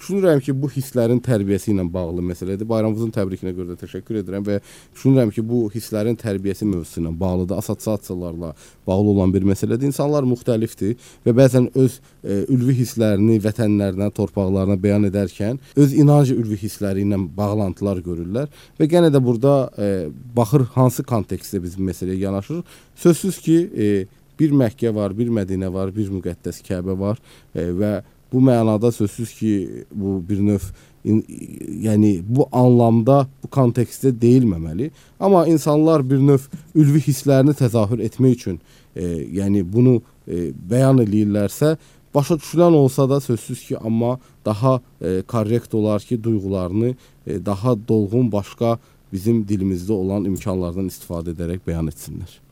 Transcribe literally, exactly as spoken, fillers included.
düşünürəm ki, bu hisslərin tərbiyəsi ilə bağlı məsələdir. Bayramınızın təbrikinə görə də təşəkkür edirəm və düşünürəm ki, bu hisslərin tərbiyəsi mövzusu ilə bağlıdır. Assosiasiyalarla bağlı olan bir məsələdir. İnsanlar müxtəlifdir və bəzən öz e, ülvi hisslərini vətənlərinə, torpaqlarına bəyan edərkən öz inanc ülvi hissləri ilə bağlantılar görürlər və yenə də burada e, baxır hansı kontekstdə bizim məsələyə yanaşır. Sözsüz ki, e, bir Məkkə var, bir Mədinə var, bir müqəddəs Kəbə var e, və bu mənada sözsüz ki, bu bir növ in, yəni bu anlamda, bu kontekstdə deyilməməli. Amma insanlar bir növ ülvi hisslərini təzahür etmək üçün e, yəni bunu e, bəyan eləyirlərsə, başa düşülən olsa da sözsüz ki, amma daha e, korrekt olar ki, duyğularını e, daha dolğun başqa bizim dilimizdə olan imkanlardan istifadə edərək bəyan etsinlər.